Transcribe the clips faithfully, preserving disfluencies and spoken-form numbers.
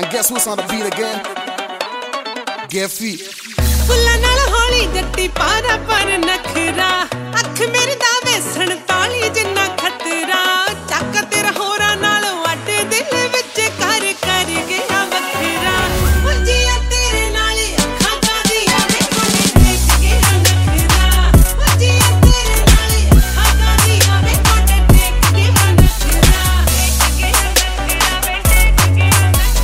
guess who's on the beat again? Get feet. ਫੁੱਲਾਂ ਨਾਲ ਹੌਲੀ ਜੱਟੀ ਪਾਰਾ ਪਰ ਨਖਰਾ ਅੱਖ ਮੇਰੇ ਦਾ ਵੇਸਣ ਤਾਲੀ ਜਿੰਨਾ ਖਤਰਾ ਚੱਕ ਤੇਰਾ ਹੋਰਾਂ ਨਾਲ ਵੱਡ ਦਿਲ ਵਿੱਚ ਕਰ ਕਰ ਗਿਆ ਵੱਖਰਾ ਉਲਝਿਆ ਤੇਰੇ ਨਾਲ ਅੱਖਾਂ ਕਾਦੀਆਂ ਵੇਖੋ ਦੇਖ ਗਿਆ ਨਖਰਾ ਉਲਝਿਆ ਤੇਰੇ ਨਾਲ ਅੱਖਾਂ ਕਾਦੀਆਂ ਵੇਖੋ ਦੇਖ ਗਿਆ ਨਖਰਾ ਦੇਖ ਗਿਆ ਨਖਰਾ ਵੇ ਦੇਖ ਗਿਆ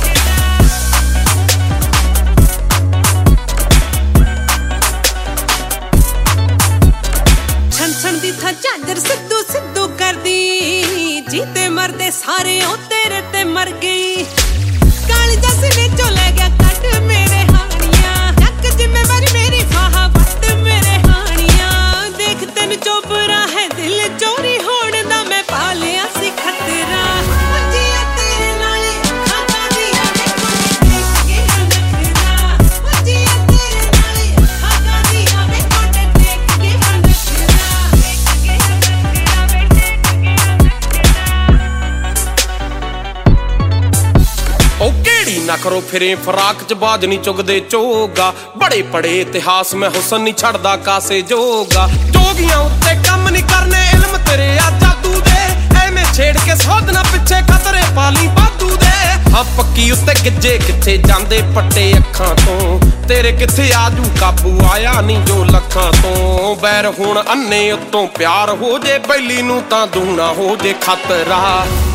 ਛਣ ਦੀ ਥਾਂ ਝਾਂਜਰ ਸਿੱਧੂ ਸਿੱਧੂ ਕਰਦੀ ਜੀਤੇ ਮਰਦੇ ਸਾਰੇ ਉਹ ਤੇਰੇ ਤੇ ਮਰ ਗਈ ਕਾਲੀ ਜੱਸ ਨੇ ਚੋ ਲੈ ਗਿਆ ਕੱਢ ਮੇਰੇ ਹਾਣੀਆਂ ਚੱਕ ਜ਼ਿੰਮੇਵਾਰੀ ਮੇਰੀ ਫਾਹਾ ਵੱਟ ਮੇਰੇ ਹਾਣੀਆਂ ਦੇਖ ਤੈਨੂੰ ਚੋਬਰਾ ਹੈ ਦਿਲ ਚੋਰੀ ਹੋਣ ਦਾ ਮੈਂ ਪਾ ਲਿਆ ਸੀ ਖਤਰਾ ਉਲਝਿਆ ਤੇਰੇ ਨਾਲ ਅੱਖਾਂ ਕਾਦੀਆਂ ਵੇਖੋ ਦੇਖ ਗਿਆ ਨਖਰਾ ਉਲਝਿਆ ਤੇਰੇ ਨਾਲ ਅੱਖਾਂ ਕਾਦੀਆਂ ਵੇਖੋ ਦੇਖ ਗਿਆ ਨਖਰਾ ਉਹ ਕਿਹੜੀ ਨਾ ਕਰੋ ਫਿਰੇ ਫਰਾਕ ਚ ਬਾਜ ਨਹੀਂ ਚੁਗਦੇ ਚੋਗਾ ਬੜੇ ਪੜੇ ਇਤਿਹਾਸ ਮੈਂ ਹੁਸਨ ਨਹੀਂ ਛੱਡਦਾ ਕਾਸੇ ਜੋਗਾ ਜੋਗੀਆਂ ਉੱਤੇ ਕੰਮ ਨਹੀਂ ਕਰਨੇ ਇਲਮ ਤੇਰੇ ਆ ਜਾਦੂ ਦੇ ਐਵੇਂ ਛੇੜ ਕੇ ਸੋਧਣਾ ਪਿੱਛੇ ਖਤਰੇ ਪਾਲੀ ਬਾਦੂ ਦੇ ਹਾਂ ਪੱਕੀ ਉੱਤੇ ਗਿੱਜੇ ਕਿੱਥੇ ਜਾਂਦੇ ਪੱਟੇ ਅੱਖਾਂ ਤੋਂ ਤੇਰੇ ਕਿੱਥੇ ਆਜੂ ਕਾਬੂ ਆਇਆ ਨਹੀਂ ਜੋ ਲੱਖਾਂ ਤੋਂ ਬੈਰ ਹੁਣ ਅੰਨੇ ਉੱਤੋਂ ਪਿਆਰ ਹੋ ਜੇ ਬੈਲੀ ਨੂੰ ਤਾਂ ਦੂਣਾ ਹੋ ਜੇ ਖਤਰਾ